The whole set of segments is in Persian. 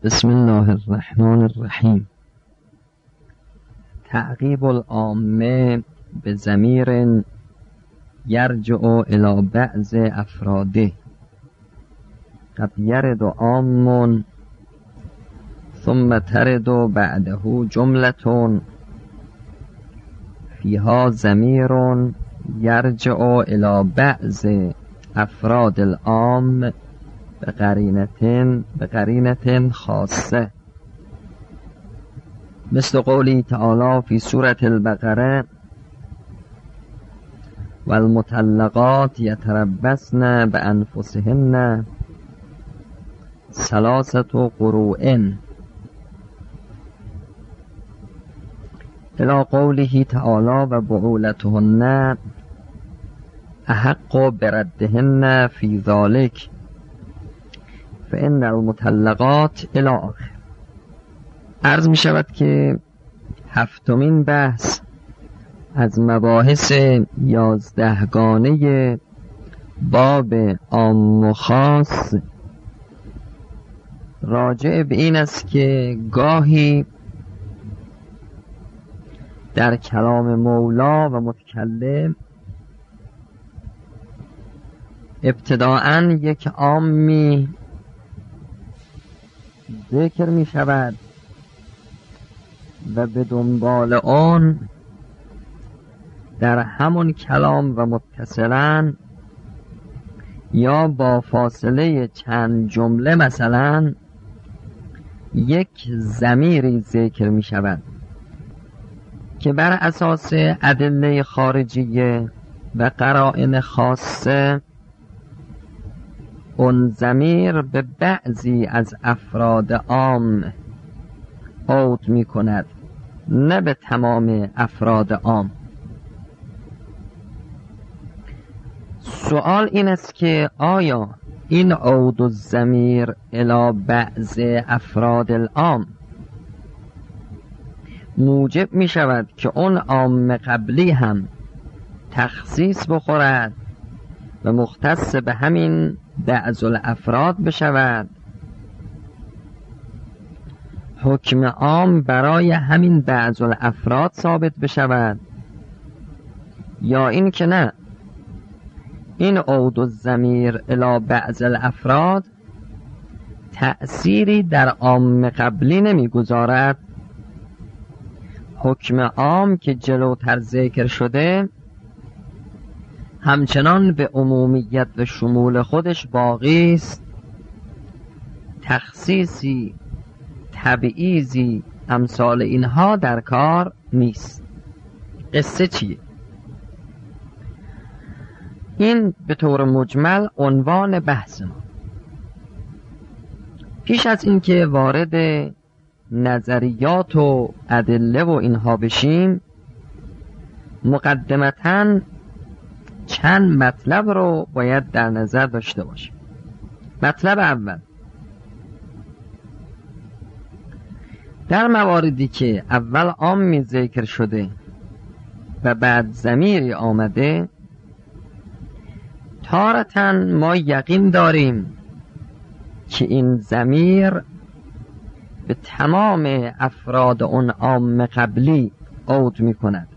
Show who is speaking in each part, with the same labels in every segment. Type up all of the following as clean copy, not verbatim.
Speaker 1: بسم الله الرحمن الرحیم. تعقیب العامه به ضمیر یرجع الی بعض افراده. قد یرد عام ثم ترد بعده جملة فیها ضمیر یرجع الی بعض افراد العام به قرینة خاصه، مثل قوله تعالی فی سورة البقره والمطلقات یتربصن بانفسهن ثلاثة قروء الی قوله تعالی و بعولتهن احق بردهن فی ذلک فإن المطلقات الی آخر. عرض می شود که هفتمین بحث از مباحث 11 گانه باب عام و خاص راجع به این است که گاهی در کلام مولا و متکلم ابتداءً یک عامی ذکر می شود و به دنبال آن در همون کلام و متصلاً یا با فاصله چند جمله مثلا یک ضمیری ذکر می شود که بر اساس ادله خارجیه و قرائن خاصه اون ضمیر به بعضی از افراد عام عود می کند، نه به تمام افراد عام. سوال این است که آیا این عود الضمیر الی بعض افراد العام موجب می شود که اون عام قبلی هم تخصیص بخورد و مختص به همین بعض الافراد بشود، حکم عام برای همین بعض الافراد ثابت بشود، یا این که نه، این عود الضمیر الی بعض الافراد تأثیری در عام قبلی نمیگذارد، حکم عام که جلوتر ذکر شده همچنان به عمومیت و شمول خودش باقی است، تخصیصی تبعیضی امثال اینها در کار نیست. قصه چیه؟ این به طور مجمل عنوان بحث ما. پیش از اینکه وارد نظریات و ادله و اینها بشیم، مقدمتاً چند مطلب رو باید در نظر داشته باشیم. مطلب اول، در مواردی که اول عامی ذکر شده و بعد ضمیری آمده، تارةً ما یقین داریم که این ضمیر به تمام افراد اون عام قبلی عود می کند،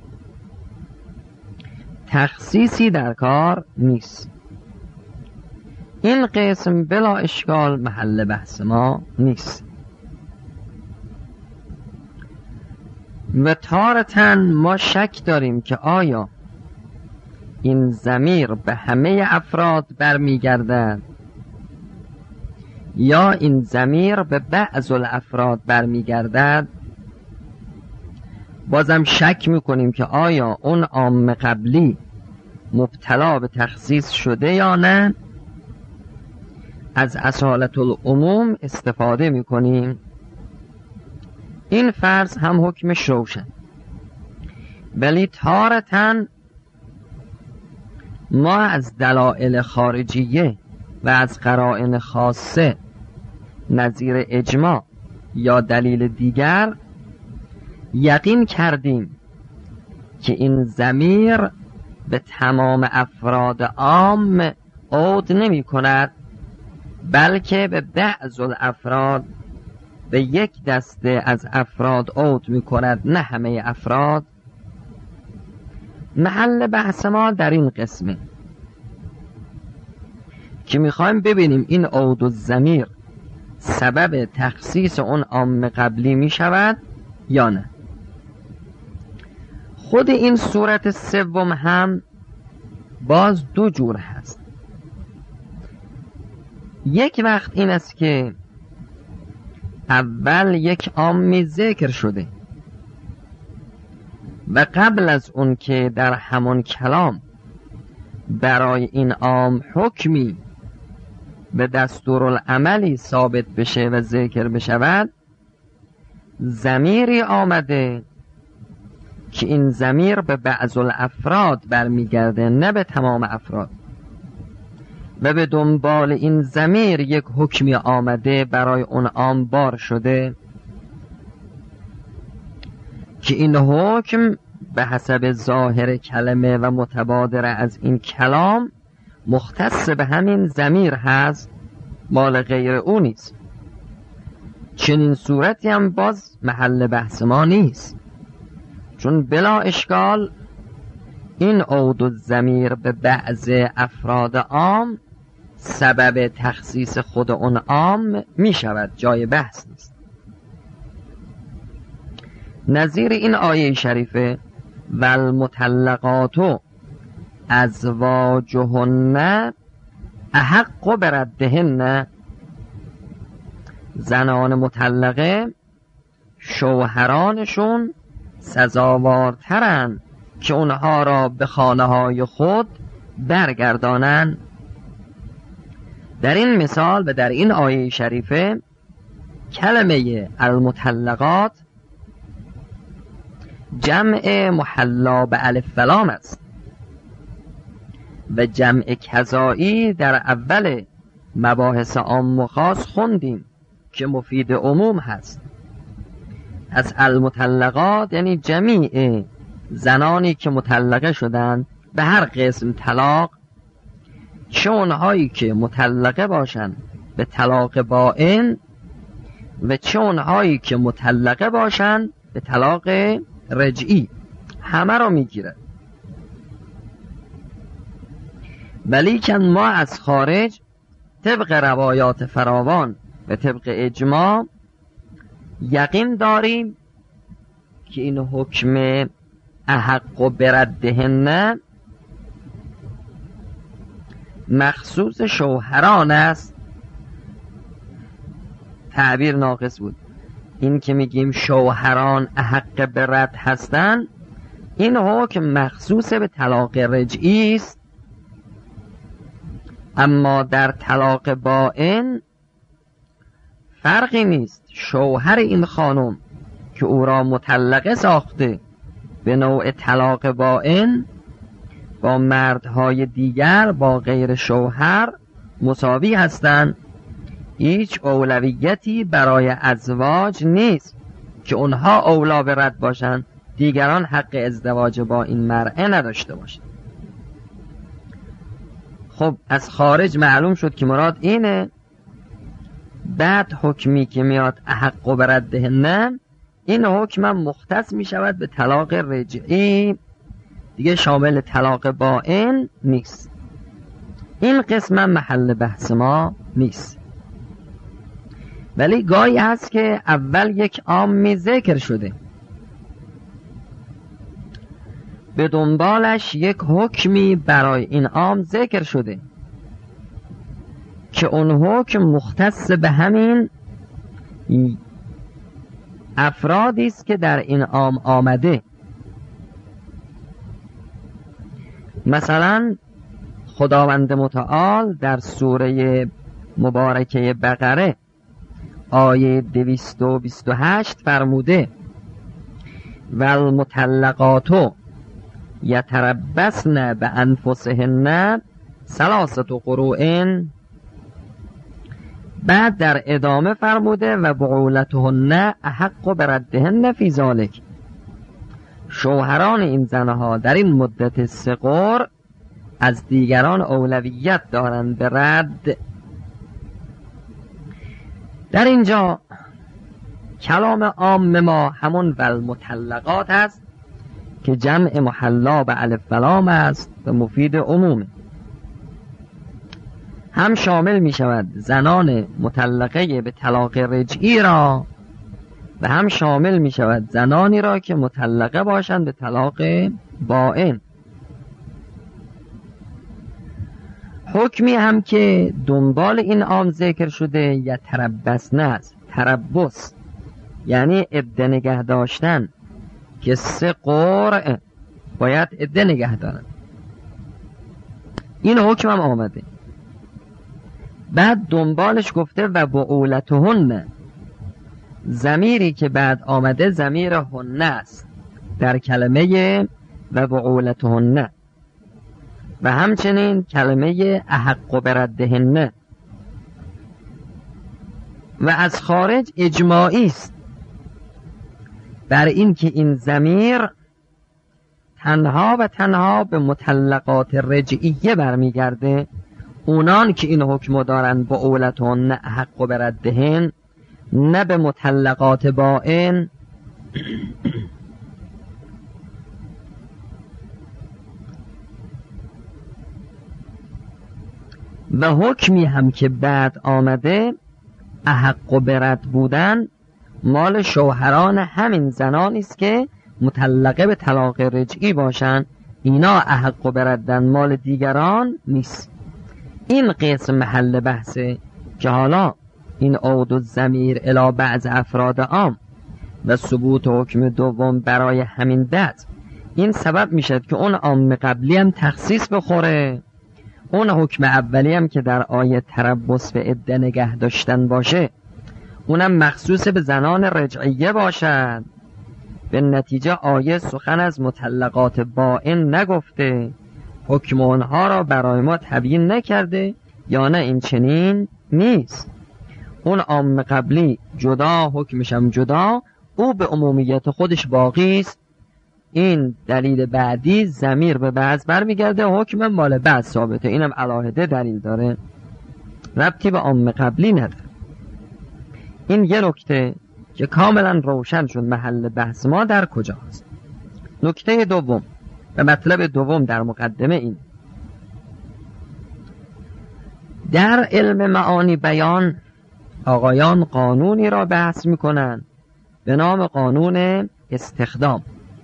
Speaker 1: تخصیصی در کار نیست. این قسم بلا اشکال محل بحث ما نیست. و تارةً ما شک داریم که آیا این ضمیر به همه افراد برمیگردد یا این ضمیر به بعض الافراد برمیگردد. بازم شک میکنیم که آیا اون عام قبلی مبتلا به تخصیص شده یا نه. از اصالت العموم استفاده میکنیم. این فرض هم حکمش روشن، ولی تارةً ما از دلائل خارجیه و از قرائن خاصه نظیر اجماع یا دلیل دیگر یقین کردیم که این ضمیر به تمام افراد عام عود نمی کند، بلکه به بعض الافراد به یک دسته از افراد عود می کند نه همه افراد. محل بحث ما در این قسمه که میخوایم ببینیم این عود الضمیر سبب تخصیص اون عام قبلی می شود یا نه. خود این صورت سوم هم باز دو جور هست. یک وقت این است که اول یک عامی ذکر شده و قبل از اون که در همون کلام برای این عام حکمی به دستورالعملی ثابت بشه و ذکر بشود، ضمیری آمده که این ضمیر به بعض الافراد برمیگرده نه به تمام افراد، و به دنبال این ضمیر یک حکمی آمده برای اون عام بار شده که این حکم به حسب ظاهر کلمه و متبادر از این کلام مختص به همین ضمیر هست، مال غیر او نیست. چنین صورتی هم باز محل بحث ما نیست، چون بلا اشکال این عود الضمیر به بعض افراد عام سبب تخصیص خود اون عام می شود، جای بحث نیست. نظیر این آیه شریفه والمطلقات ازواجهن احق بردهن، زنان مطلقه شوهرانشون سزاوارترن که اونها را به خانه های خود برگردانن. در این مثال و در این آیه شریفه کلمه المطلقات جمع محلا به الف و لام است و جمع کذایی در اول مباحث عام و خاص خوندیم که مفید عموم هست. از المطلقات یعنی جمیع زنانی که مطلقه شدند به هر قسم طلاق، چه اونهایی که مطلقه باشند به طلاق بائن و چه اونهایی که مطلقه باشند به طلاق رجعی، همه را میگیرد. ولیکن ما از خارج طبق روایات فراوان و طبق اجماع یقین داریم که این حکم احق بردهن مخصوص شوهران است. تعبیر ناقص بود. این که میگیم شوهران احق برد هستن، این حکم مخصوص به طلاق رجعی است، اما در طلاق بائن فرقی نیست. شوهر این خانم که او را مطلقه ساخته به نوع طلاق بائن با مردهای دیگر با غیر شوهر مساوی هستند. هیچ اولویتی برای ازواج نیست که اونها اولا به رد باشند، دیگران حق ازدواج با این مرأه نداشته باشند. خب از خارج معلوم شد که مراد اینه. بعد حکمی که میاد احق بردهن، این حکم مختص می شود به طلاق رجعی، دیگه شامل طلاق بائن نیست. این قسم محل بحث ما نیست. ولی گاهی هست که اول یک عامی ذکر شده، به دنبالش یک حکمی برای این عام ذکر شده که اون حکم مختص به همین افرادی است که در این عام آمده. مثلا خداوند متعال در سوره مبارکه بقره آیه 228 فرموده والمطلقات یتربصن بانفسهن ثلاثه قروء. بعد در ادامه فرموده و بعولتهن احق بردهن فی ذلک، شوهران این زنها در این مدت 3 قرء از دیگران اولویت دارند به رد. در اینجا کلام عام ما همون والمطلقات است که جمع محلا به الف و لام است و مفید عموم. هم شامل می شود زنان مطلقه به طلاق رجعی را و هم شامل می شود زنانی را که مطلقه باشند به طلاق بائن. حکمی هم که دنبال این عام ذکر شده یا تربصن است. تربص یعنی عده نگه داشتن که 3 قرء باید عده نگه دارن. این حکم هم آمده. بعد دنبالش گفته و بعولتهن، ضمیری که بعد آمده ضمیر هن است در کلمه و بعولتهن و همچنین کلمه احق بردهن و از خارج اجماعی است بر این که این ضمیر تنها و تنها به مطلقات رجعیه برمیگرده، اونان که این حکم دارن با اولتون نه حق و بردهن، نه به مطلقات بائن. و حکمی هم که بعد آمده احق و برد بودن مال شوهران همین زنانی است که مطلقه به طلاق رجعی باشن، اینا احق و بردن، مال دیگران نیست. این قسم محل بحثه که حالا این عود و ضمیر الی بعض افراد عام و ثبوت حکم دوم برای همین بعد، این سبب میشد که اون عام قبلی هم تخصیص بخوره، اون حکم اولی هم که در آیه تربص و عده نگه داشتن باشه اونم مخصوص به زنان رجعیه باشد. به نتیجه آیه سخن از مطلقات بائن نگفته، حکم اونها را برای ما تبیین نکرده، یا نه این چنین نیست. اون عام قبلی جدا، حکمشم جدا، او به عمومیت خودش باقی است. این دلیل بعدی ضمیر به بعض برمیگرده، حکم مال بعض ثابته، اینم علاهده دلیل داره، ربطی به عام قبلی نداره. این یه نکته که کاملا روشن شد محل بحث ما در کجاست. نکته دوم و مطلب دوم در مقدمه این: در علم معانی بیان آقایان قانونی را بحث میکنن به نام قانون استخدام.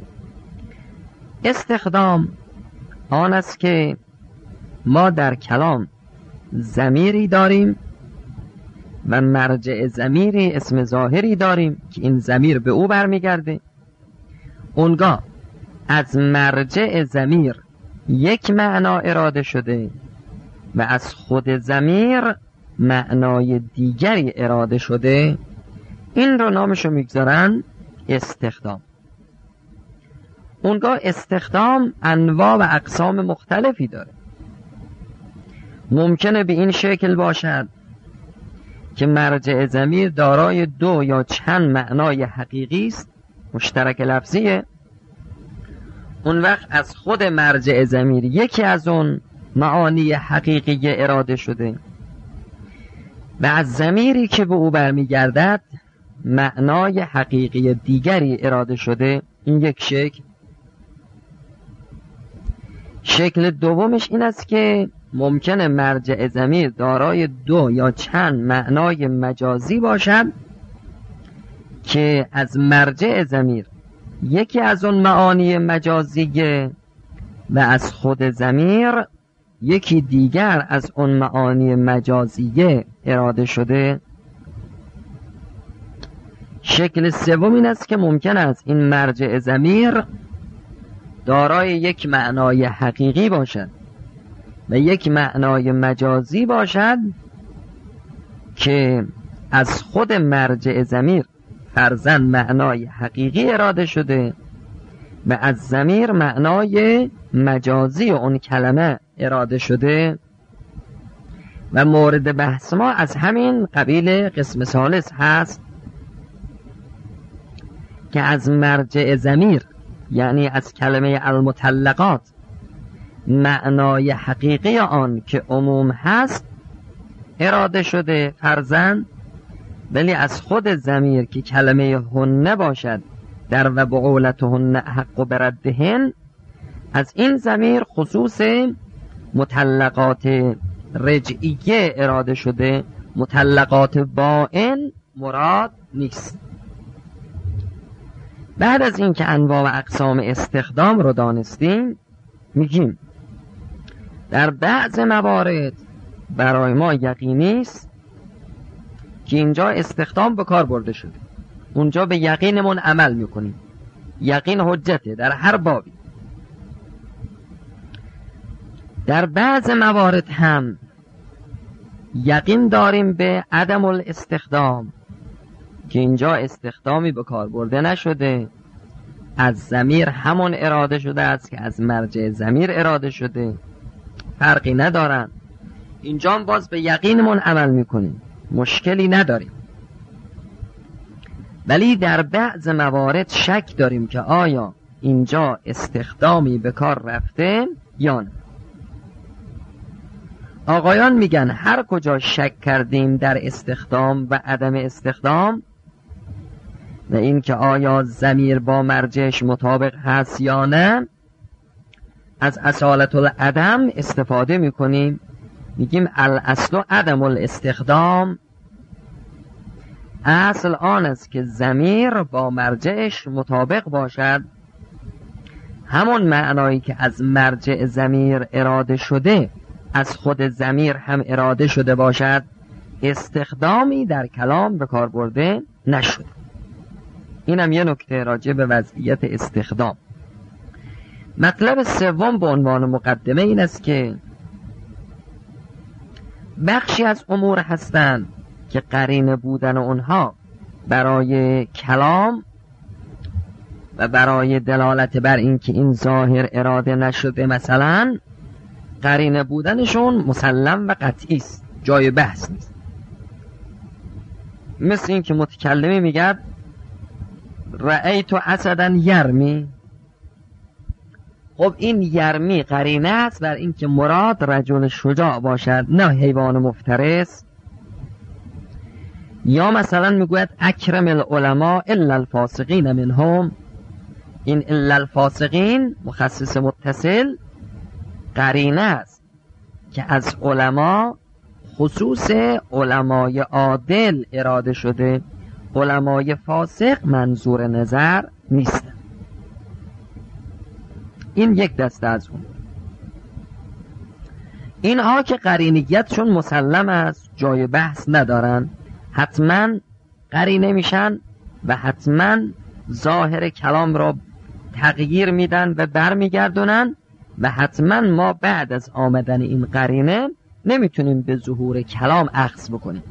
Speaker 1: استخدام آن است که ما در کلام ضمیری داریم و مرجع ضمیری اسم ظاهری داریم که این ضمیر به او برمیگرده. اونگاه از مرجع ضمیر یک معنا اراده شده و از خود ضمیر معنای دیگری اراده شده، این رو نامشو میگذارن استخدام. اونگاه استخدام انواع و اقسام مختلفی داره. ممکنه به این شکل باشد که مرجع ضمیر دارای 2 یا چند معنای حقیقی است، مشترک لفظیه. اون وقت از خود مرجع ضمیر یکی از اون معانی حقیقی اراده شده و از ضمیری که به او برمیگردد معنای حقیقی دیگری اراده شده. این یک شکل. شکل دومش این است که ممکنه مرجع ضمیر دارای 2 یا چند معنای مجازی باشد که از مرجع ضمیر یکی از اون معانی مجازیه و از خود ضمیر یکی دیگر از اون معانی مجازیه اراده شده. شکل سوم این است که ممکن است این مرجع ضمیر دارای یک معنای حقیقی باشد و یک معنای مجازی باشد که از خود مرجع ضمیر فرضاً معنای حقیقی اراده شده و از ضمیر معنای مجازی اون کلمه اراده شده. و مورد بحث ما از همین قبیل قسم ثالث هست که از مرجع ضمیر یعنی از کلمه المطلقات معنای حقیقی آن که عموم هست اراده شده فرضاً ولی از خود ضمیر که کلمه هن باشد در و بعولتهن حق بردهن، از این ضمیر خصوص مطلقات رجعیه اراده شده، مطلقات بائن مراد نیست. بعد از این که انواع و اقسام استخدام رو دانستیم، میگیم در بعض موارد برای ما یقینی است که اینجا استخدام به کار برده شده، اونجا به یقینمون عمل میکنیم. یقین حجته در هر بابی. در بعض موارد هم یقین داریم به عدم الاستخدام، که اینجا استخدامی به کار برده نشده، از ضمیر همون اراده شده است که از مرجع ضمیر اراده شده، فرقی ندارن. اینجا هم باز به یقینمون عمل میکنیم، مشکلی نداریم. ولی در بعض موارد شک داریم که آیا اینجا استخدامی به کار رفته یا نه. آقایان میگن هر کجا شک کردیم در استخدام و عدم استخدام و این که آیا ضمیر با مرجعش مطابق هست یا نه، از اصالت العدم استفاده میکنیم. میگیم الاصل عدم الاستخدام، اصل آن است که ضمیر با مرجعش مطابق باشد، همون معنایی که از مرجع ضمیر اراده شده از خود ضمیر هم اراده شده باشد، استخدامی در کلام به کار برده نشده. اینم یه نکته راجع به وضعیت استخدام. مطلب سوم به عنوان مقدمه این است که بخشی از امور هستند که قرینه بودن اونها برای کلام و برای دلالت بر این که این ظاهر اراده نشده، مثلا قرینه بودنشون مسلم و قطعی است، جای بحث نیست. مثل این که متکلمی میگه رأیت اسدا یرمی، خب این یرمی قرینه است بر این که مراد رجل شجاع باشد، نه حیوان مفترس. یا مثلا میگوید اکرم العلماء الا الفاسقین منهم، این الا الفاسقین مخصص متصل قرینه است که از علما خصوص علمای عادل اراده شده، علمای فاسق منظور نظر نیستن. این یک دسته از اون. اینها که قرینیتشون مسلم است، جای بحث ندارن، حتما قرینه میشن و حتما ظاهر کلام را تغییر میدن و برمیگردونن و حتما ما بعد از آمدن این قرینه نمیتونیم به ظهور کلام اخذ بکنیم،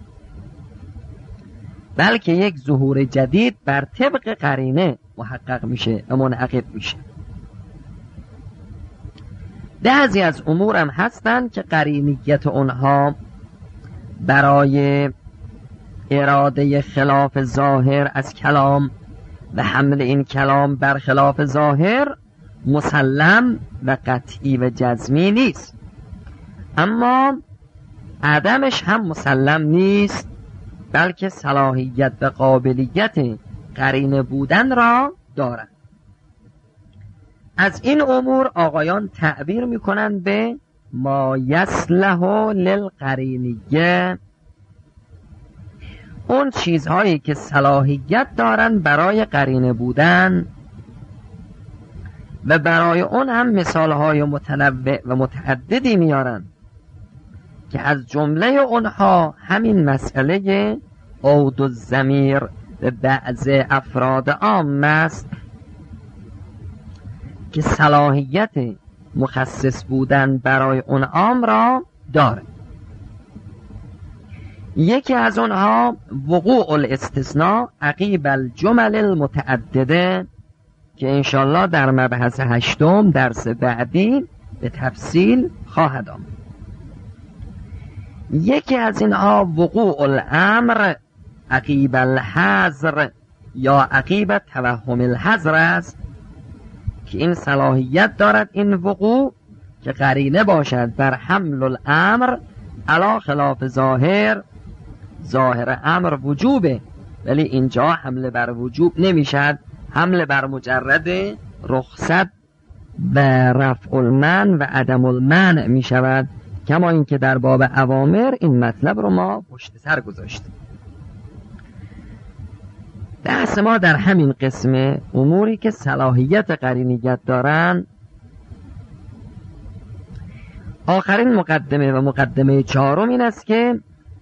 Speaker 1: بلکه یک ظهور جدید بر طبق قرینه محقق میشه و منعقد میشه. بعضی از امور هم هستن که قرینیت اونها برای اراده خلاف ظاهر از کلام و حمل این کلام بر خلاف ظاهر مسلم و قطعی و جزمی نیست، اما عدمش هم مسلم نیست، بلکه صلاحیت و قابلیت قرینه بودن را دارند. از این امور آقایان تعبیر میکنن به ما یصلح للقرینیه، اون چیزهایی که صلاحیت دارن برای قرینه بودن و برای اون هم مثالهای متنوع و متعددی میارن که از جمله اونها همین مسئله عود الضمیر به بعض افراد عام است که صلاحیت مخصص بودن برای اون عام را داره. یکی از اونها وقوع الاستثناء عقیب الجمل المتعدده که انشالله در مبحث 8 درس بعدی به تفصیل خواهد آمد. یکی از اینها وقوع الامر عقیب الحظر یا عقیب توهم الحظر است که این صلاحیت دارد این وقوع که قرینه باشد بر حمل الامر علی خلاف ظاهر ظاهر امر وجوبه، ولی اینجا حمله بر وجوب نمیشد، حمله بر مجرد رخصت و رفع المنع و عدم المنع می شود، کما اینکه در باب اوامر این مطلب رو ما پشت سر گذاشتیم. بحث ما در همین قسم اموری که صلاحیت قرینیت دارن. آخرین مقدمه و مقدمه چهارم این است که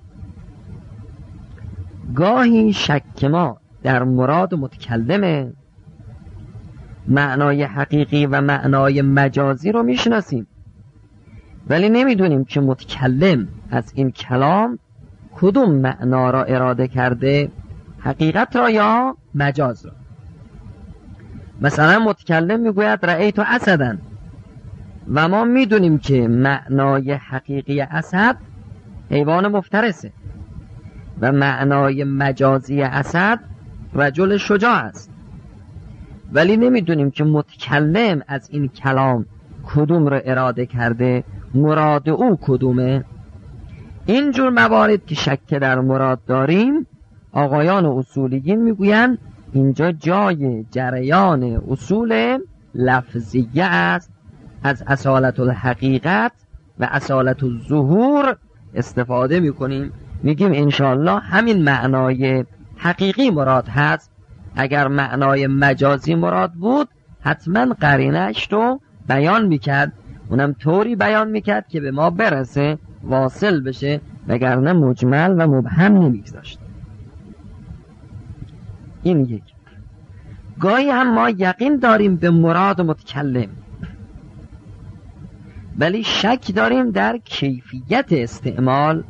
Speaker 1: گاهی شک ما در مراد متکلمه، معنای حقیقی و معنای مجازی رو میشناسیم، ولی نمیدونیم که متکلم از این کلام کدوم معنا را اراده کرده، حقیقت را یا مجاز را. مثلا متکلم میگوید رأیت اسدن و ما میدونیم که معنای حقیقی اسد حیوان مفترسه و معنای مجازی اسد رجل شجاع است، ولی نمیدونیم که متکلم از این کلام کدوم را اراده کرده، مراد او کدومه. اینجور موارد که شک در مراد داریم، آقایان اصولیین میگوین اینجا جای جریان اصول لفظیه است، از اصالت الحقیقت و اصالت الظهور استفاده میکنیم، میگیم انشاءالله همین معنای حقیقی مراد هست. اگر معنای مجازی مراد بود حتما قرینش رو بیان میکرد، اونم طوری بیان میکرد که به ما برسه، واصل بشه، وگرنه مجمل و مبهم نمیگذاشت. این یک. گاهی هم ما یقین داریم به مراد متکلم، ولی شک داریم در کیفیت استعمال.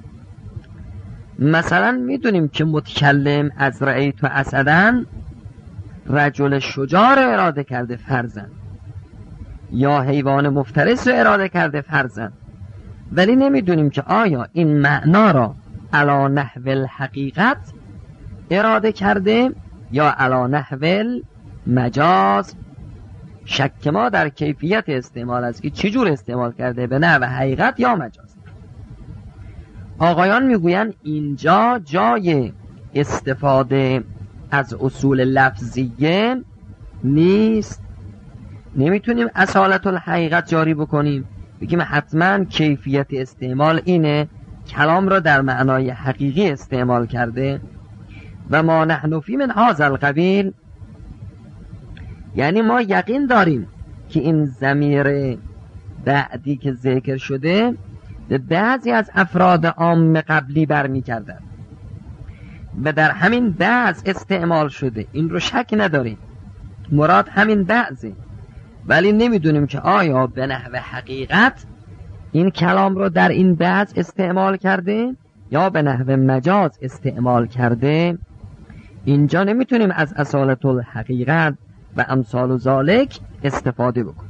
Speaker 1: مثلا میدونیم که متکلم از رأیت اسدن رجل شجاع را اراده کرده فرضاً، یا حیوان مفترس را اراده کرده فرضاً، ولی نمیدونیم که آیا این معنا را علی نحو الحقیقت اراده کرده یا علی نحو المجاز. شک ما در کیفیت استعمال است که چجور استعمال کرده، به نحو حقیقت یا مجاز. آقایان میگوین اینجا جای استفاده از اصول لفظیه نیست، نمیتونیم اصالت الحقیقت جاری بکنیم، بگیم حتما کیفیت استعمال اینه، کلام را در معنای حقیقی استعمال کرده. و ما نحن فی من هذا القبیل، یعنی ما یقین داریم که این ضمیر بعدی که ذکر شده به بعضی از افراد عام قبلی برمی کردن و در همین بعض استعمال شده، این رو شک نداریم، مراد همین بعضه، ولی نمیدونیم که آیا به نحو حقیقت این کلام رو در این بعض استعمال کرده یا به نحو مجاز استعمال کرده. اینجا نمیتونیم از اصالت الحقیقت و امثال ذالک استفاده بکنیم.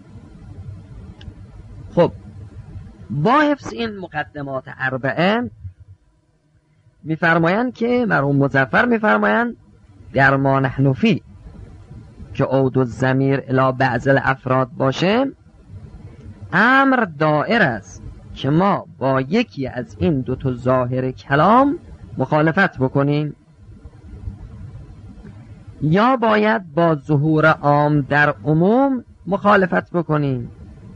Speaker 1: خب با حفظ این مقدمات اربعه میفرمایند که مرحوم مظفر میفرمایند در ما نحن فی که عود الضمیر الی بعض الافراد باشه، امر دائر است که ما با یکی از این دو تا ظاهر کلام مخالفت بکنیم، یا باید با ظهور عام در عموم مخالفت بکنیم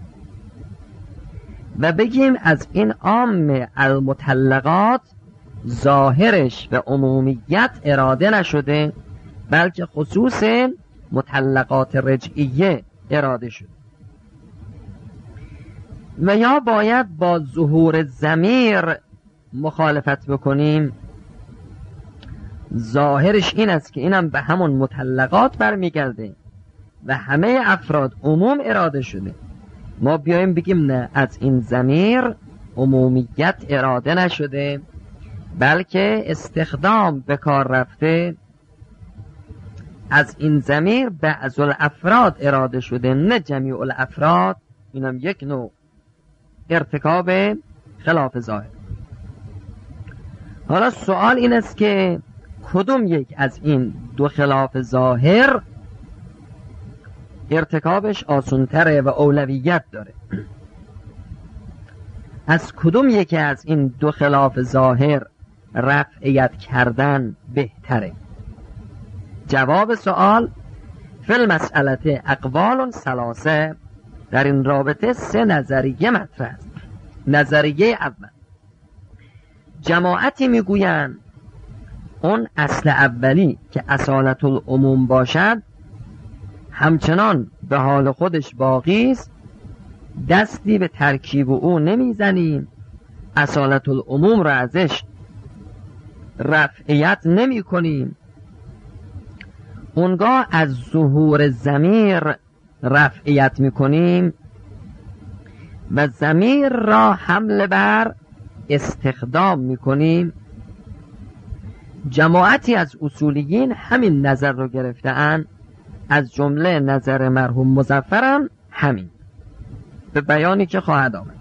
Speaker 1: و بگیم از این عام المطلقات ظاهرش به عمومیت اراده نشده، بلکه خصوص مطلقات رجعیه اراده شده. و یا باید با ظهور ضمیر مخالفت بکنیم، ظاهرش این است که اینم به همون مطلقات برمیگرده و همه افراد عموم اراده شده. ما بیایم بگیم نه، از این ضمیر عمومیت اراده نشده، بلکه استخدام به کار رفته، از این ضمیر بعض الافراد اراده شده نه جمیع الافراد. اینم یک نوع ارتکاب خلاف ظاهر. حالا سوال این است که کدوم یک از این دو خلاف ظاهر ارتکابش آسان‌تره و اولویت داره؟ از کدوم یکی از این دو خلاف ظاهر رفعیت کردن بهتره؟ جواب سوال: فی المسئله اقوال ثلاثه، در این رابطه 3 نظریه مطرح است. نظریه اول، جماعتی میگویند اون اصل اولی که اصالت العموم باشد همچنان به حال خودش باقی است، دستی به ترکیب او نمیزنیم، اصالت العموم را ازش رفعیت نمی کنیم، اونگاه از ظهور ضمیر رفعیت می کنیم و ضمیر را حمل بر استخدام می کنیم. جماعتی از اصولیین همین نظر رو گرفته‌اند، از جمله نظر مرحوم مظفرم همین، به بیانی که خواهد آمد.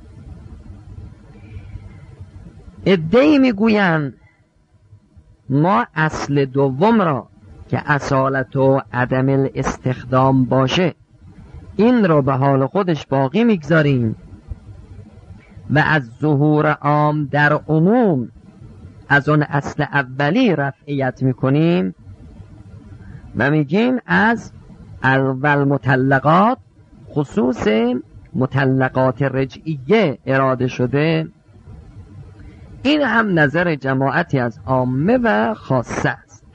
Speaker 1: عده‌ای میگویند ما اصل دوم را که اصالت و عدم الاستخدام باشه این رو به حال خودش باقی میگذاریم و از ظهور عام در عموم از اون اصل اولی رفعیت میکنیم و میگیم از اول مطلقات خصوص مطلقات رجعیه اراده شده. این هم نظر جماعتی از عامه و خاصه است.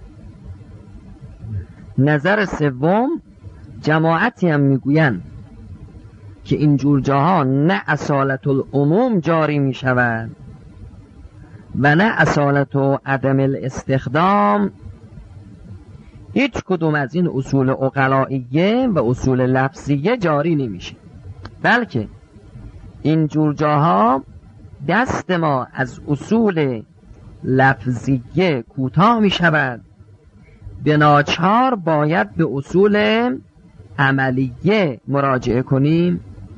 Speaker 1: نظر سوم، جماعتی هم میگویند که این جور جاها نه اصالت العموم جاری میشود و نه اصالت و عدم الاستخدام. هیچ کدوم از این اصول عقلائیه و اصول لفظیه جاری نمیشه، بلکه این جور جاها دست ما از اصول لفظیه کوتاه می شود، به ناچار باید به اصول عملیه مراجعه کنیم.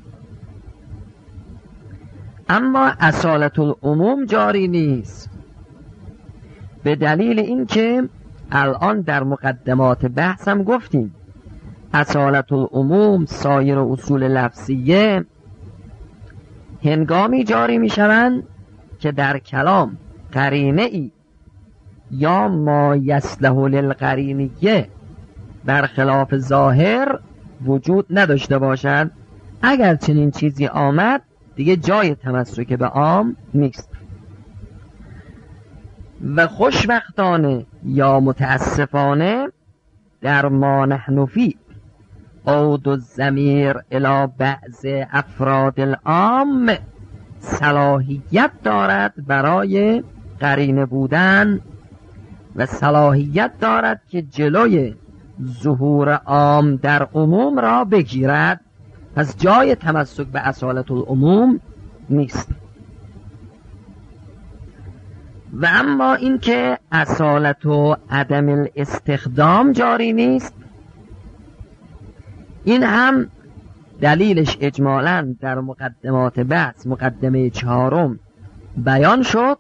Speaker 1: اما اصالت العموم جاری نیست، به دلیل اینکه الان در مقدمات بحثم گفتیم اصالت العموم سایر اصول لفظیه هنگامی جاری می شوند که در کلام قرینه ای یا ما یصلح للقرینیه برخلاف ظاهر وجود نداشته باشد. اگر چنین چیزی آمد دیگه جای تمسک به عام نیست. و خوشبختانه یا متاسفانه در ما نحن فی عود الضمیر الی بعض افراد العام صلاحیت دارد برای قرینه بودن و صلاحیت دارد که جلوی ظهور عام در عموم را بگیرد. پس جای تمسک به اصالت العموم نیست. و اما این که اصالت و عدم الاستخدام جاری نیست، این هم دلیلش اجمالاً در مقدمات بحث مقدمه 4 بیان شد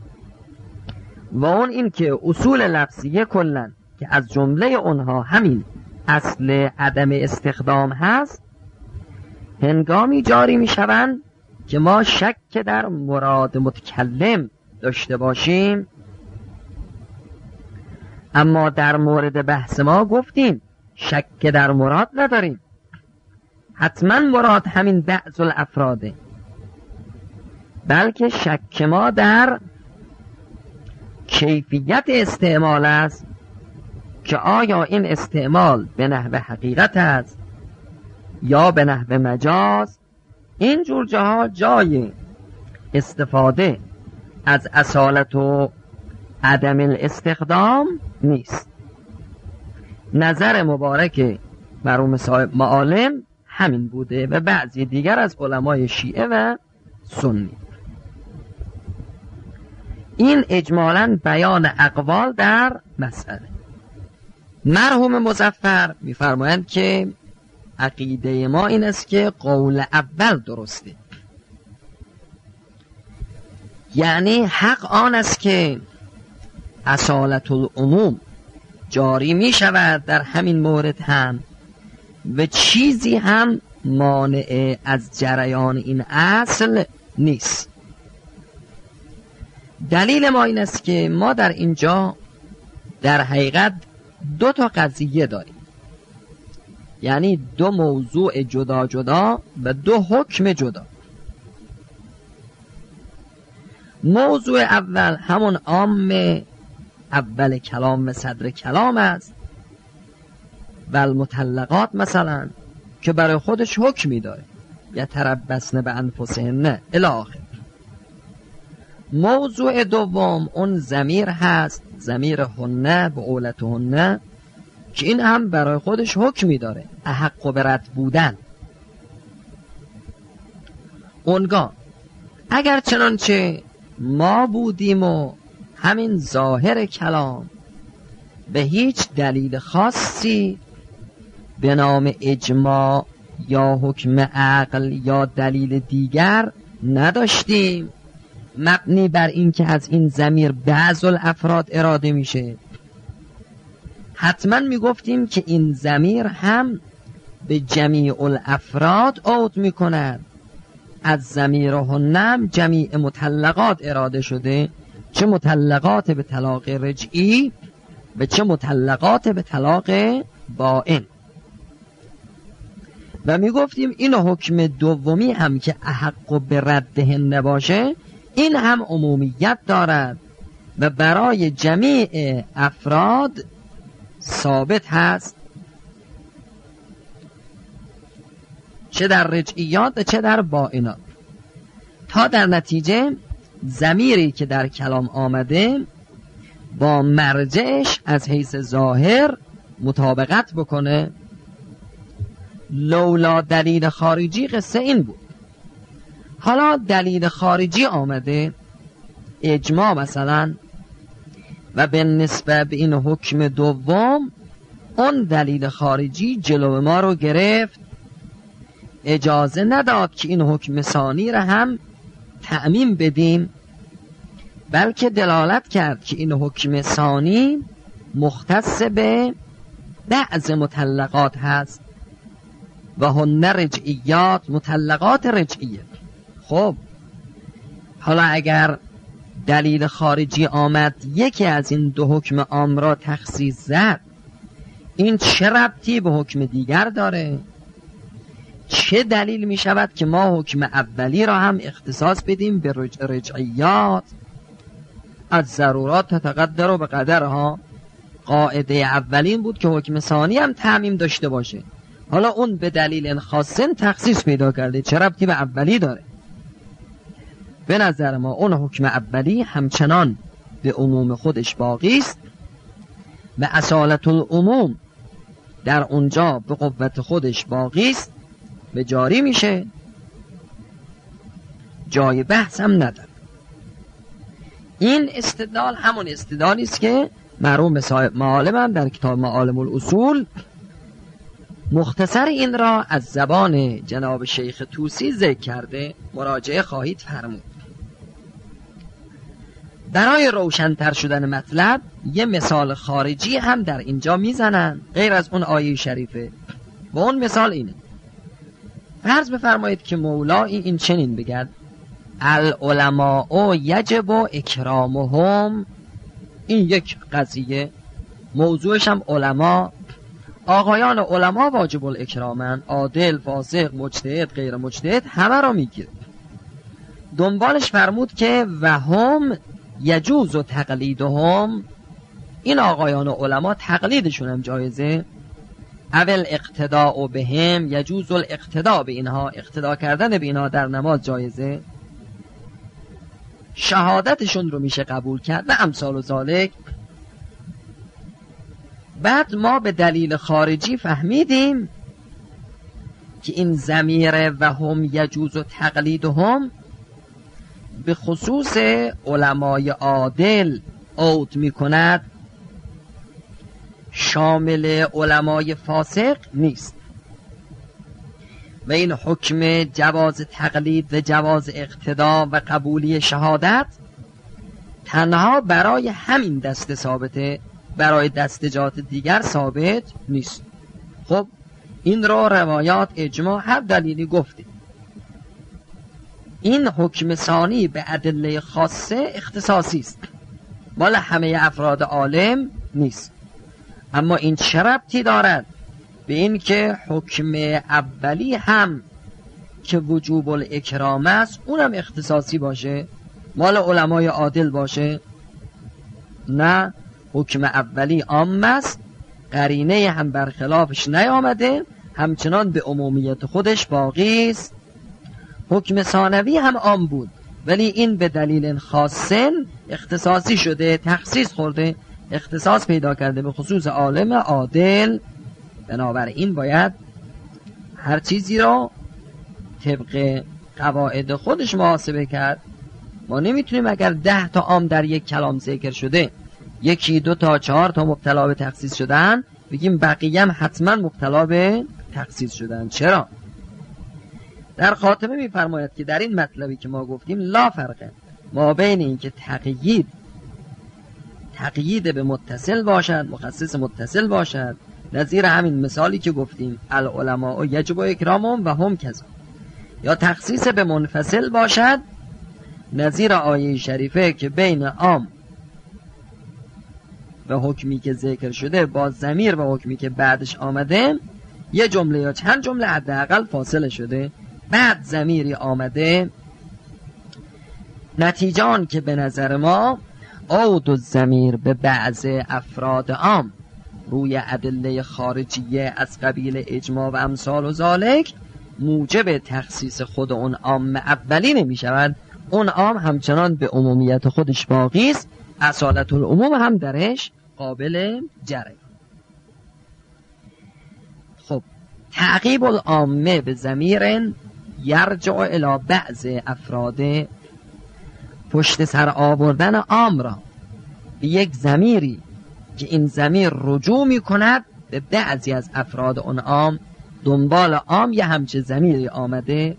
Speaker 1: و اون این که اصول لفظیه کلاً که از جمله اونها همین اصل عدم استخدام هست هنگامی جاری می شوند که ما شک در مراد متکلم داشته باشیم. اما در مورد بحث ما گفتیم شک در مراد نداریم، حتما مراد همین بعض الافراده، بلکه شک ما در کیفیت استعمال است که آیا این استعمال به نحو حقیقت است یا به نحو مجاز. این جور جاها جای استفاده از اصالت و عدم الاستخدام نیست. نظر مبارک مرحوم صاحب معالم همین بوده و بعضی دیگر از علمای شیعه و سنی. این اجمالاً بیان اقوال در مسئله. مرحوم مظفر می‌فرمایند که عقیده ما این است که قول اول درسته، یعنی حق آن است که اصالت العموم جاری می شود در همین مورد هم و چیزی هم مانع از جریان این اصل نیست. دلیل ما این است که ما در اینجا در حقیقت دو تا قضیه داریم، یعنی دو موضوع جدا جدا و دو حکم جدا. موضوع اول همون عام اول کلام و صدر کلام است و المطلقات مثلا که برای خودش حکمی داره، یتربصن بانفسهن الی آخر. موضوع دوم اون ضمیر هست، ضمیر هن به اولتهن، که این هم برای خودش حکمی داره، احق و برد بودن. اونگاه اگر چنانچه ما بودیم و همین ظاهر کلام به هیچ دلیل خاصی به نام اجماع یا حکم عقل یا دلیل دیگر نداشتیم مبنی بر این که از این ضمیر بعض الافراد اراده میشه، حتما میگفتیم که این ضمیر هم به جمیع الافراد عود میکند. از ضمیر هنم جمیع مطلقات اراده شده، چه مطلقات به طلاق رجعی و چه مطلقات به طلاق بائن. و میگفتیم این حکم دومی هم که احق به ردهن باشه، این هم عمومیت دارد و برای جمیع افراد ثابت هست، چه در رجعیات و چه در بائنات، تا در نتیجه ضمیری که در کلام آمده با مرجعش از حیث ظاهر مطابقت بکنه. لولا دلیل خارجی قصه این بود. حالا دلیل خارجی آمده، اجماع مثلا، و به نسبت به این حکم دوم اون دلیل خارجی جلو ما رو گرفت، اجازه نداد که این حکم ثانی را هم تعمیم بدیم، بلکه دلالت کرد که این حکم ثانی مختص به بعض مطلقات هست و هن رجعیات، مطلقات رجعیه. خب حالا اگر دلیل خارجی آمد یکی از این دو حکم عام را تخصیص زد، این چه ربطی به حکم دیگر داره؟ چه دلیل می شود که ما حکم اولی را هم اختصاص بدیم به رجعیات؟ از ضرورات تتقدر و به قدرها، قاعده اولین بود که حکم ثانی هم تعمیم داشته باشه، حالا اون به دلیل خاصن تخصیص پیدا کرده، چه ربطی به اولی داره؟ به نظر ما اون حکم اولی همچنان به عموم خودش باقی است و اصالت العموم در اونجا به قوت خودش باقی است و جاری میشه، جای بحث هم نداره. این استدلال همون استدلالی است که مرحوم صاحب معالم هم در کتاب معالم الاصول مختصر این را از زبان جناب شیخ طوسی ذکر کرده، مراجعه خواهید فرمود. برای روشن‌تر شدن مطلب یه مثال خارجی هم در اینجا میزنن غیر از اون آیه شریفه و اون مثال اینه. فرض بفرمایید که مولایی این چنین بگرد: العلماء یجب اکرامهم. این یک قضیه، موضوعش هم علما، آقایان علما واجب الاکرامن، عادل، فاسق، مجتهد، غیر مجتهد، همه را میگیره. دنبالش فرمود که و هم یجوز و تقلیدهم، این آقایان علما تقلیدشون هم جایزه، اول اقتداء بهم، یجوز الاقتداء به اینها، اقتدا کردن به اینها در نماز جایزه، شهادتشون رو میشه قبول کرد و امثال و ذالک. بعد ما به دلیل خارجی فهمیدیم که این ضمیر و هم یجوز و تقلیدهم به خصوص علمای عادل عود می کند، شامل علمای فاسق نیست و این حکم جواز تقلید و جواز اقتدا و قبولی شهادت تنها برای همین دسته ثابته، برای دستجات دیگر ثابت نیست. خب این را روایات، اجماع، هر دلیلی گفتیم. این حکم ثانی به ادله خاصه اختصاصی است، مال همه افراد عالم نیست. اما این چه ربطی دارد به این که حکم اولی هم که وجوب الاکرام است اونم اختصاصی باشه، مال علمای عادل باشه؟ نه، حکم اولی عام است، قرینه هم برخلافش نیامده، همچنان به عمومیت خودش باقی است. حکم ثانوی هم عام بود ولی این به دلیل خاصن اختصاصی شده، تخصیص خورده، اختصاص پیدا کرده به خصوص عالم عادل. بنابراین باید هر چیزی را طبق قواعد خودش محاسبه کرد. ما نمیتونیم اگر 10 تا عام در یک کلام ذکر شده، 1 2 تا 4 تا مبتلا به تخصیص شدن، بگیم بقیه هم حتما مبتلا به تخصیص شدن. چرا؟ در خاتمه میفرماید که در این مطلبی که ما گفتیم لا فرقه ما بین این که تقیید به متصل باشد، مخصص متصل باشد، نظیر همین مثالی که گفتیم العلماء یجب اکرامهم و هم کذا، یا تخصیص به منفصل باشد، نظیر آیه شریفه که بین عام و حکمی که ذکر شده با ضمیر و حکمی که بعدش آمده یه جمله یا چند جمله حداقل فاصله شده، بعد ضمیری آمده. نتیجه آن که به نظر ما عود الضمیر به بعض افراد عام روی ادله خارجیه از قبیل اجماع و امثال و ذالک موجب تخصیص خود اون عام اولی نمی شود. اون عام همچنان به عمومیت خودش باقی است، اصالت العموم هم درش قابل جره. خب تعقیب العامه به ضمیر یرجع الی بعض افراد، پشت سر آوردن عام را به یک ضمیری که این ضمیر رجوع می کند به بعضی از افراد اون عام، دنبال عام یه همچه ضمیری آمده.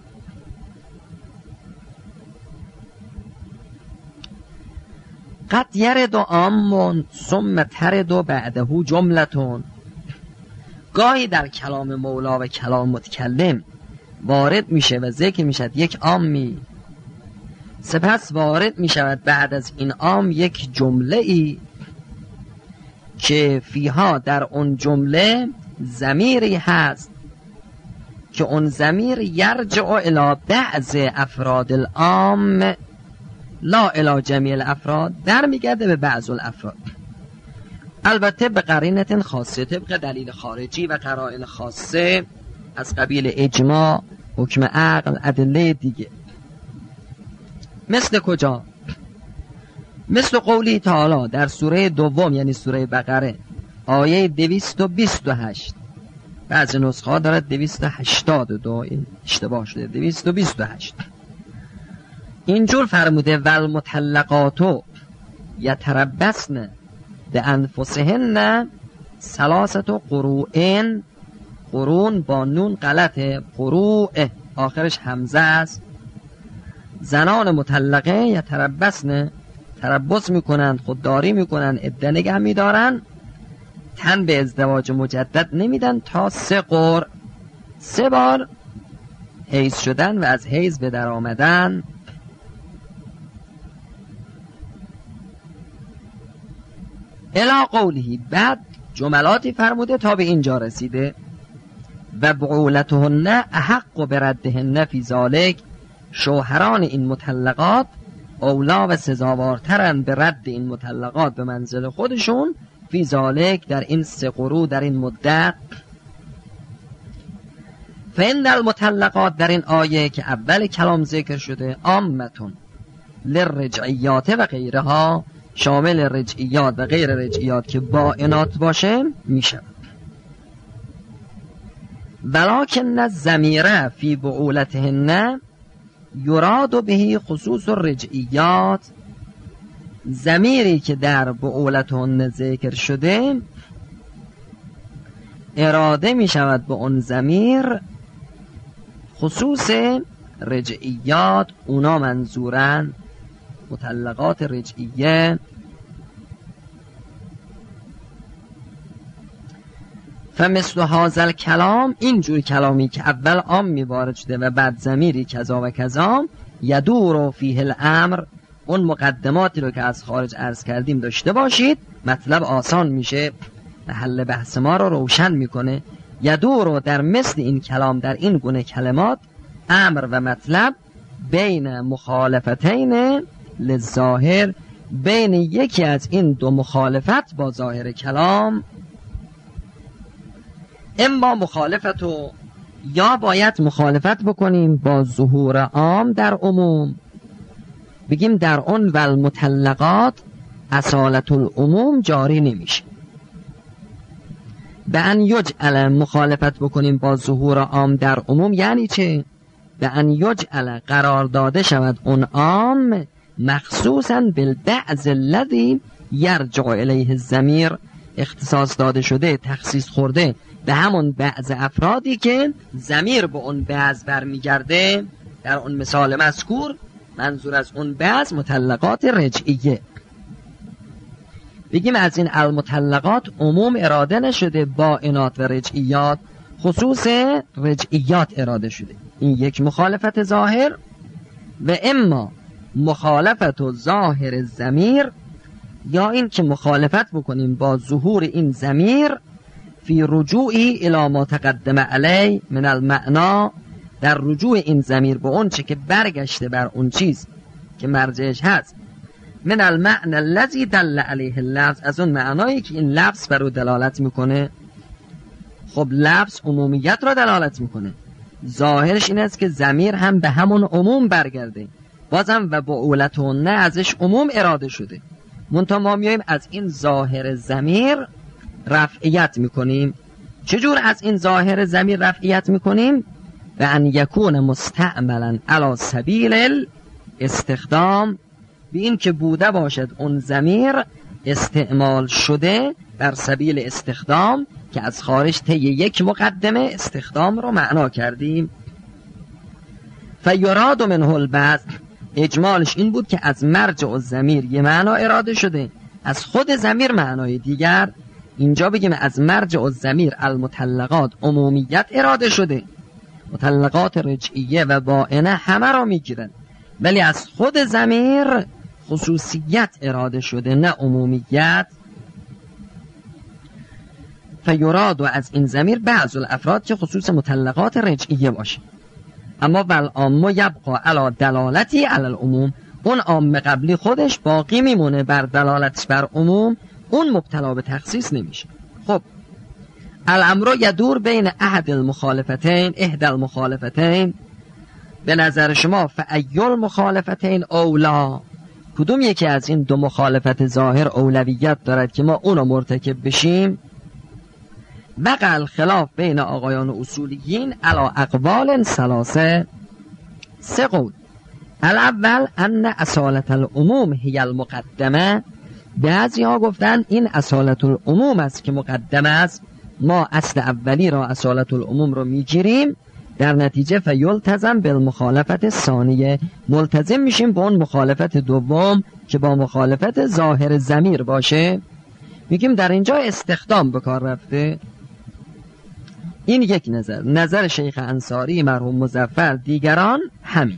Speaker 1: قد یرد عام ثم ترد بعده جملتون، گاهی در کلام مولا و کلام متکلم وارد میشه و ذکر میشد یک عامی، سپس وارد میشود بعد از این عام یک جمله ای که فیها در اون جمله ضمیری هست که اون ضمیر یرجع الی بعض افراد العام لا الی جمیع الافراد، در میگرده به بعض الافراد، البته به قرینه خاصه، طبق دلیل خارجی و قرائن خاصه از قبیل اجماع، حکم عقل، ادله دیگه. مثل کجا؟ مثل قولی تعالی در سوره دوم یعنی سوره بقره آیه 228، بعضی نسخه ها دارد 282، این اشتباه شده، 228. اینجور فرموده والمطلقات یتربصن بانفسهن ثلاثه قروء، قرون با نون غلطه، قروء آخرش همزه است. زنان مطلقه یتربصن، تربص میکنند، خودداری میکنند، عده نگه میدارن، تن به ازدواج مجدد نمیدن تا 3 قرء، 3 بار حیض شدن و از حیض به در آمدن. الی قوله، بعد جملاتی فرموده تا به اینجا رسیده و بعولتهن احق بردهن فی ذالک، شوهران این مطلقات اولا و سزاوارترن به رد این مطلقات به منزل خودشون فی ذالک، در این 3 قروء، در این مدت. فإن المطلقات در این آیه که اول کلام ذکر شده عامتون للرجعیات و غیرها، شامل رجعیات و غیر رجعیات که باینات باشه میشه. ولکن الضمیر فی بعولتهن یراد به خصوص الرجعیات، ضمیری که در بعولتهن ذکر شده اراده می شود به اون ضمیر خصوص رجعیات، اونا منظورن مطلقات رجعیه. فمثل هذا الکلام، اینجور کلامی که اول عام وارد شده و بعد ضمیری کذا و کذا، یدور فیه الامر، اون مقدماتی رو که از خارج عرض کردیم داشته باشید، مطلب آسان میشه، محل بحث ما رو روشن میکنه. یدور در مثل این کلام، در این گونه کلمات، امر و مطلب بین مخالفتین للظاهر، بین یکی از این دو مخالفت با ظاهر کلام، اما مخالفتو، یا باید مخالفت بکنیم با ظهور عام در عموم، بگیم در اون والمطلقات اصالت العموم جاری نمیشه. به ان یجعل، مخالفت بکنیم با ظهور عام در عموم یعنی چه؟ به ان یجعل، قرار داده شود اون عام مخصوصا بالبعض الذی یرجع الیه الضمیر، اختصاص داده شده، تخصیص خورده به همون بعض افرادی که ضمیر به اون بعض برمیگرده. در اون مثال مذکور منظور از اون بعض مطلقات رجعیه. بگیم از این المطلقات عموم اراده نشده، باینات و رجعیات، خصوص رجعیات اراده شده. این یک مخالفت ظاهر. و اما مخالفت ظاهر ضمیر، یا این که مخالفت بکنیم با ظهور این ضمیر فی رجوعی الی ما تقدم علی من المعنا، در رجوع این ضمیر به اون چه که برگشته بر اون چیز که مرجعش هست، من المعنى الذی دل علیه اللفظ، از اون معنایی که این لفظ بر او دلالت میکنه. خب لفظ عمومیت را دلالت میکنه، ظاهرش این است که ضمیر هم به همون عموم برگرده، بازم و بعولتون نه ازش عموم اراده شده، منتها ما میایم از این ظاهر ضمیر رفعیت میکنیم. چجور از این ظاهر ضمیر رفعیت میکنیم؟ و ان یکون مستعملا علی سبیل الاستخدام، به این که بوده باشد اون ضمیر استعمال شده بر سبیل استخدام، که از خارج طی یک مقدمه استخدام رو معنا کردیم. فیراد منه البعض، اجمالش این بود که از مرجع الضمیر یه معنا اراده شده، از خود ضمیر معنای دیگر. اینجا بگیم از مرجع الضمیر المطلقات عمومیت اراده شده، مطلقات رجعیه و باینه همه را میگیرن، ولی از خود ضمیر خصوصیت اراده شده نه عمومیت. فیراد، و از این ضمیر بعض الافراد که خصوص مطلقات رجعیه باشه. اما والعام یبقى علی دلالتی علی العموم، اون عام قبلی خودش باقی میمونه بر دلالتش بر عموم، اون مبتلا به تخصیص نمیشه. خب الامر یدور بین احد المخالفتین، احد المخالفتین، به نظر شما فایل مخالفتین اولا، کدوم یکی از این دو مخالفت ظاهر اولویت دارد که ما اونو مرتکب بشیم؟ وقع الخلاف بین آقایان اصولیین علی اقوال ثلاثه، سه قول. الاول ان اصالت العموم هی المقدمه، بعضی ها گفتن این اصالت العموم است که مقدمه است، ما اصل اولی را اصالت العموم رو میگیریم، در نتیجه فیلتزم بالمخالفت ثانیه، ملتزم میشیم با اون مخالفت دوم که با مخالفت ظاهر ضمیر باشه. میگیم در اینجا استخدام به کار رفته. این یک نظر، نظر شیخ انصاری مرحوم مظفر، دیگران همین.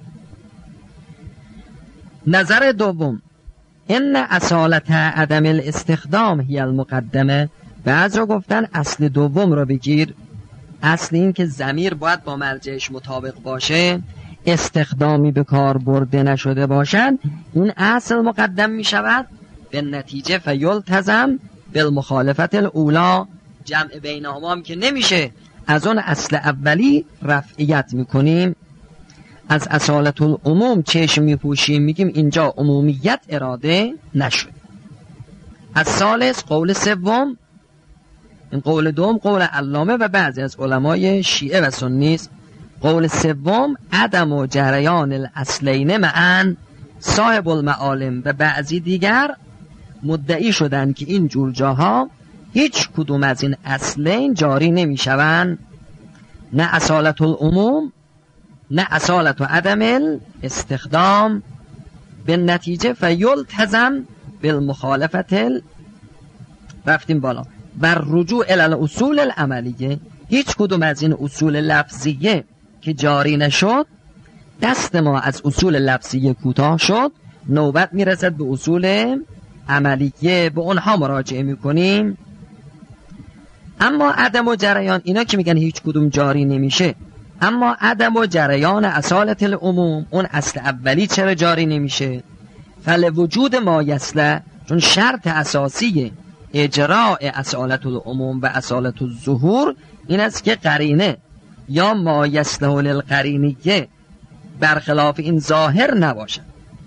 Speaker 1: نظر دوم ان اصالت عدم الاستخدام هی المقدمه، بعض را گفتن اصل دوم را بگیر، اصل این که ضمیر باید با مرجعش مطابق باشه، استخدامی به کار برده نشده باشند، این اصل مقدم می شود، به نتیجه فیلتزم بالمخالفت الاولا، جمع بینهما هم که نمیشه، از اون اصل اولی رفعیت میکنیم، از اصالت العموم چشم میپوشیم، میگیم اینجا عمومیت اراده نشد. از ثالث قول سوم، این قول دوم قول علامه و بعضی از علمای شیعه و سنی است. قول سوم عدم و جریان الاصلین معا، صاحب المعالم و بعضی دیگر مدعی شدند که این جور جاها هیچ کدوم از این اصلین جاری نمی شوند، نه اصالت العموم نه اصالت و عدم الاستخدام، به نتیجه فیلتزم بالمخالفت رفتیم بالا بر رجوع الی الاصول العملیه، هیچ کدوم از این اصول لفظیه که جاری نشد دست ما از اصول لفظی کوتاه شد، نوبت میرسد به اصول عملیه، به اونها مراجعه میکنیم. اما عدم و جریان، اینا که میگن هیچ کدوم جاری نمیشه، اما عدم و جریان اصالت العموم، اون اصل اولی چرا جاری نمیشه؟ فلوجود ما یسله، چون شرط اساسی اجراء اصالت العموم و اصالت الظهور این است که قرینه یا ما یسله للقرینیه برخلاف این ظاهر نباشد.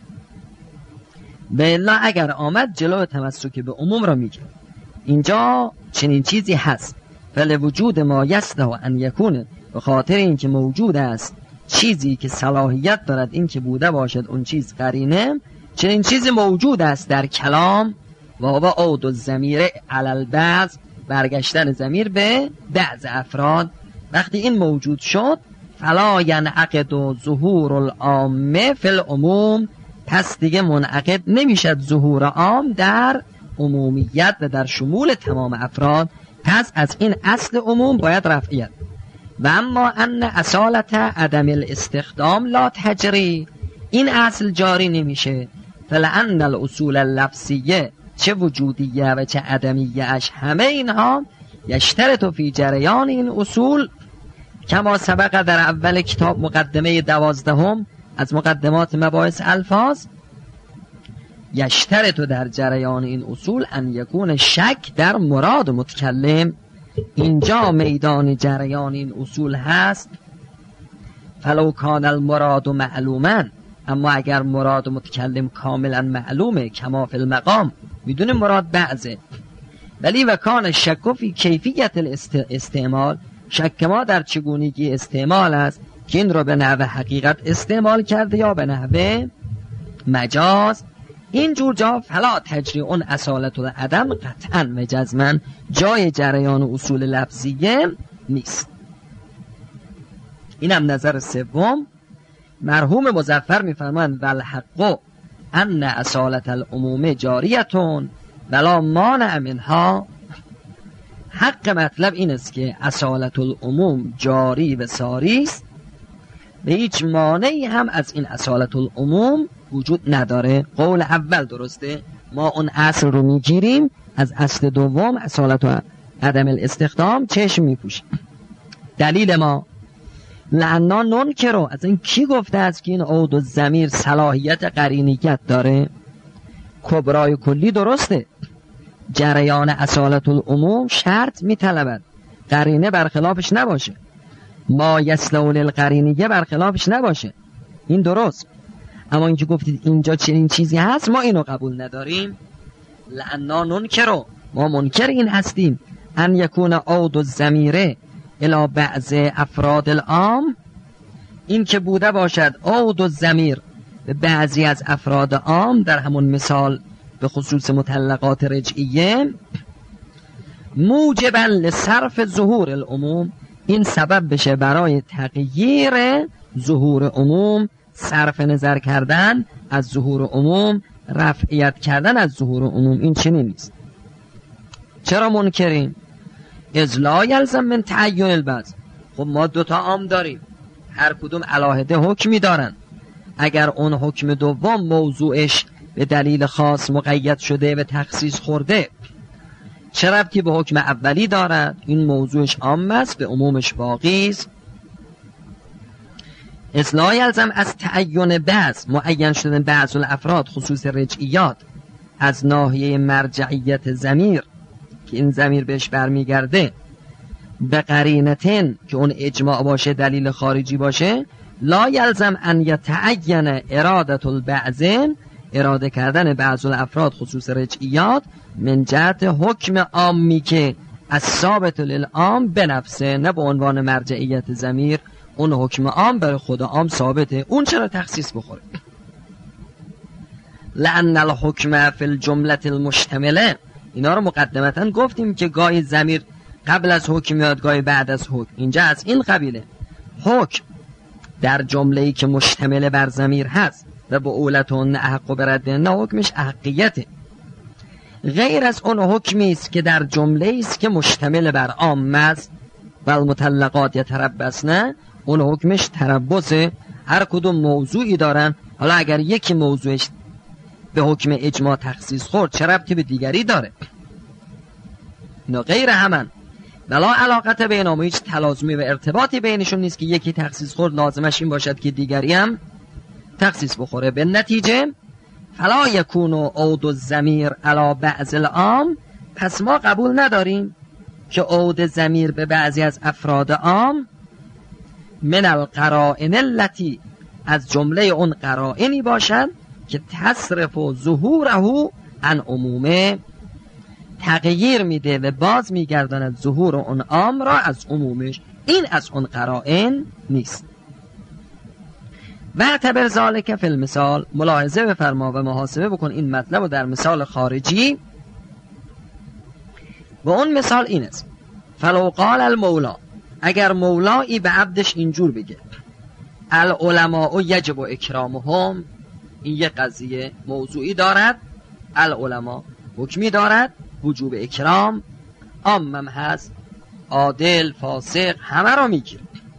Speaker 1: بلا اگر آمد جلو تمسک به عموم را میگه. اینجا چنین چیزی هست، فلوجود ما یسله ان یکونه، به خاطر اینکه موجود است چیزی که صلاحیت دارد این که بوده باشد اون چیز قرینه، چنین چیزی موجود است در کلام و هو عود الضمیر علی البعض، برگشتن ضمیر به بعض افراد. وقتی این موجود شد فلا ینعقد ظهور العامه فی العموم، پس دیگه منعقد نمیشد ظهور عام در عمومیت و در شمول تمام افراد. پس از این اصل عموم باید رفعیت. و اما ان اصالت عدم الاستخدام لا تجری، این اصل جاری نمیشه. فلان الاصول اللفظیه، چه وجودیه و چه عدمیه اش، همه اینها یشترط فی جریان این اصول کما سبق در اول کتاب مقدمه 12 از مقدمات مباحث الفاظ، یشترط در جریان این اصول ان یکون شک در مراد متکلم. اینجا میدان جریان این اصول هست. فلو کان المراد معلوما، اما اگر مراد متکلم کاملا معلومه، کما فی المقام، میدونه مراد بعضه، ولی و کان شک فی کیفیت استعمال، شک ما در چگونگی استعمال است که این را به نحو حقیقت استعمال کرده یا به نحو مجاز. این جور جا فلا تجری اون اصالت العدم قطعا و جزما جای جریان اصول لفظیه نیست. اینم نظر سوم. مرحوم مظفر میفرمایند والحق ان اصالت العموم جاریتون ولا مانع منها، حق مطلب این است که اصالت العموم جاری و ساری است، به هیچ مانعی هم از این اصالت العموم وجود نداره. قول اول درسته، ما اون اصل رو میگیریم، از اصل دوم اصالت و عدم الاستخدام چشم میپوشیم. دلیل ما لعنا ننکرو، از این کی گفته است که این عود و ضمیر صلاحیت قرینیت داره؟ کبرای کلی درسته، جریان اصالت العموم شرط میطلبد قرینه برخلافش نباشه، ما یسلو للقرینیه برخلافش نباشه، این درست. اما اینکه گفتید اینجا چنین چیزی هست ما اینو قبول نداریم. لعنا ننکرو، ما منکر این هستیم، ان یکون عود الضمیر الی بعض افراد العام، این که بوده باشد عود الضمیر به بعضی از افراد عام، در همون مثال به خصوص مطلقات رجعیه، موجبا لصرف ظهور العموم، این سبب بشه برای تغییر ظهور عموم، صرف نظر کردن از ظهور عموم، رفعیت کردن از ظهور عموم. این چنین نیست. چرا منکریم؟ اذ لا یلزم من تعین البعض، خب ما دوتا عام داریم، هر کدوم علاهده حکمی دارن. اگر اون حکم دوم موضوعش به دلیل خاص مقید شده و تخصیص خورده، چه ربطی به حکم اولی دارد؟ این موضوعش عام است، به عمومش باقی است. اذ لا یلزم از تعین بعض، معین شدن بعض الافراد خصوص رجعیات از ناحیه مرجعیت ضمیر که این ضمیر بهش برمیگرده، به قرینتن که اون اجماع باشه، دلیل خارجی باشه، لا یلزم ان یتعین ارادت البعضین، اراده کردن بعض الافراد خصوص رجعیات من جهت حکم عامی که از ثابت للعام بنفسه، نه به عنوان مرجعیت ضمیر، اون حکم عام برای خود عام ثابته، اون چرا تخصیص بخوره؟ لأن الحکم فی الجمله المشتمله، اینا رو مقدمتا گفتیم که گاهی ضمیر قبل از حکم میاد، گاهی بعد از حکم. اینجا از این قبیله حکم در جمله‌ای که مشتمل بر ضمیر هست و به اولتون احق و بردن، نه حکمش احقیته، غیر از اون حکمی است که در جمله‌ای است که مشتمل بر عام است و المطلقات یتربصن، اون حکمش تربصه. هر کدوم موضوعی دارن. حالا اگر یکی موضوعش به حکم اجماع تخصیص خورد چه ربطی به دیگری داره؟ اینا غیر همن، ولا علاقت بینهم، هیچ تلازمی و ارتباطی بینشون نیست که یکی تخصیص خورد لازمش این باشد که دیگری هم تخصیص بخوره. به نتیجه فلا یکون عود الضمیر علی بعض العام، پس ما قبول نداریم که عود ضمیر به بعضی از افراد عام من القرائن التي، از جمله اون قرائنی باشد که تصرف و ظهوره عن عمومه، تغییر میده و باز میگرداند ظهور اون عام را از عمومش. این از اون قرائن نیست. و اعتبر ذالک فی المثال، ملاحظه بفرما و محاسبه بکن این مطلب رو در مثال خارجی. و اون مثال این است: فلو قال المولا، اگر مولایی به عبدش اینجور بگه العلماء یجب اکرامهم، این یه قضیه موضوعی دارد، العلماء حکمی دارد وجوب اکرام، عامم هست، عادل فاسق همه را میگیره.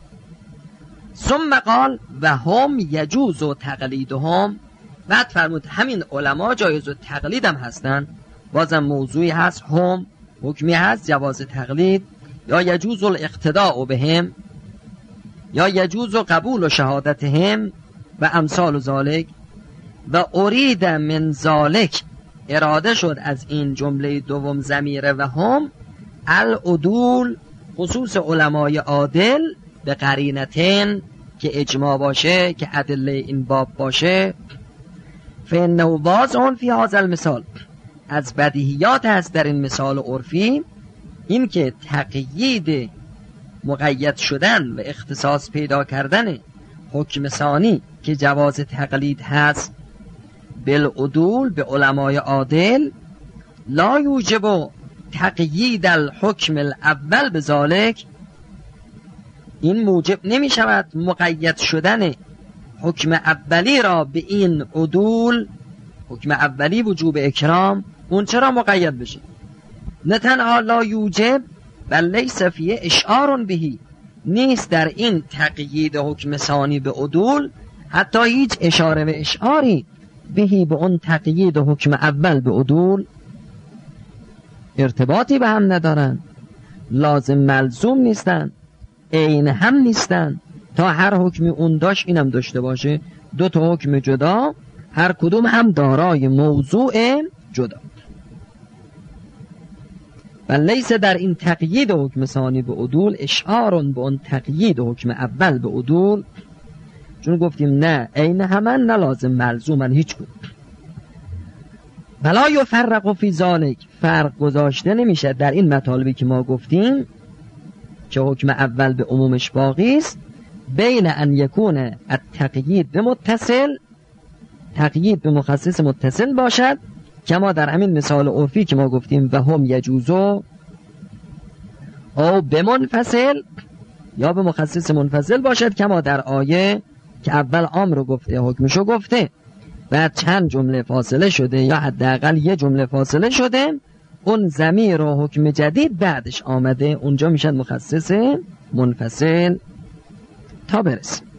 Speaker 1: ثم قال و هم یجوز و تقلیدهم، بعد فرمود همین علما جایز و تقلید هم هستن، بازم موضوعی هست، هم حکمی هست جواز تقلید، یا یجوز الاقتداء بهم، یا یجوز قبول شهادتهم و امثال ذالک. و ارید من ذالک، اراده شد از این جمله دوم ضمیر و هم، العدول، خصوص علمای عادل، به قرینتین، که اجماع باشه، که ادله این باب باشه. فانه واضح فی هذا المثال، از بدیهیات هست در این مثال عرفی این که تقیید مقید شدن و اختصاص پیدا کردن حکم ثانی که جواز تقلید هست بالعدول، به علمای عادل، لا یوجب تقیید الحکم الاول بذالک، این موجب نمی شود مقید شدن حکم اولی را به این عدول، حکم اولی وجوب اکرام، اون چرا مقید بشه؟ نه تنها لا یوجب بل لیس فیه اشعار بهی، نیست در این تقیید حکم ثانی به عدول حتی هیچ اشاره و اشعاری بهی، به اون تقیید حکم اول به عدول، ارتباطی به هم ندارن، لازم ملزوم نیستن، عین هم نیستن، تا هر حکمی اون داشت اینم داشته باشه، دو تا حکم جدا، هر کدوم هم دارای موضوع جدا. و لیس در این تقیید حکم ثانی به عدول اشعارون به اون تقیید حکم اول به عدول، چون گفتیم نه عین همن نه لازم ملزومن هیچ کدوم. ولا یفرق فی ذالک، فرق گذاشته نمیشه در این مطالبی که ما گفتیم که حکم اول به عمومش باقی است، بین ان یکون التقیید به متصل، تقیید به مخصص متصل باشد، کما در همین مثال عرفی که ما گفتیم و هم یجوزو، او به منفصل، یا به مخصص منفصل باشد، کما در آیه که اول عام رو گفته حکمشو گفته، بعد چند جمله فاصله شده یا حداقل یه جمله فاصله شده، اون ضمیر و حکم جدید بعدش آمده، اونجا میشن مخصص منفصل. تا برسیم